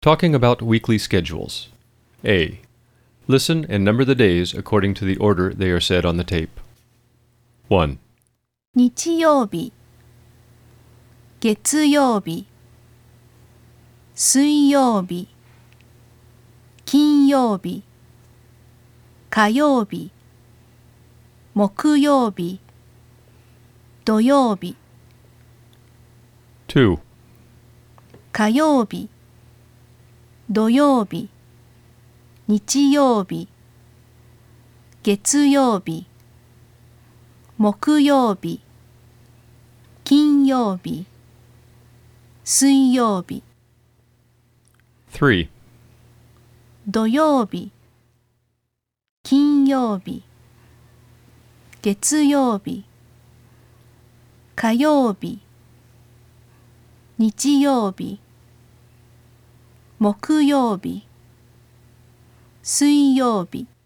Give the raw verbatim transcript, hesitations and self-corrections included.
Talking about weekly schedules. A. Listen and number the days according to the order they are said on the tape. one. 日曜日、月曜日、水曜日、金曜日、火曜日、木曜日、土曜日、 two. 火曜日、土曜日、日曜日、月曜日、木曜日、金曜日、水曜日、 three. 土曜日、金曜日、月曜日、火曜日、日曜日、木曜日、水曜日。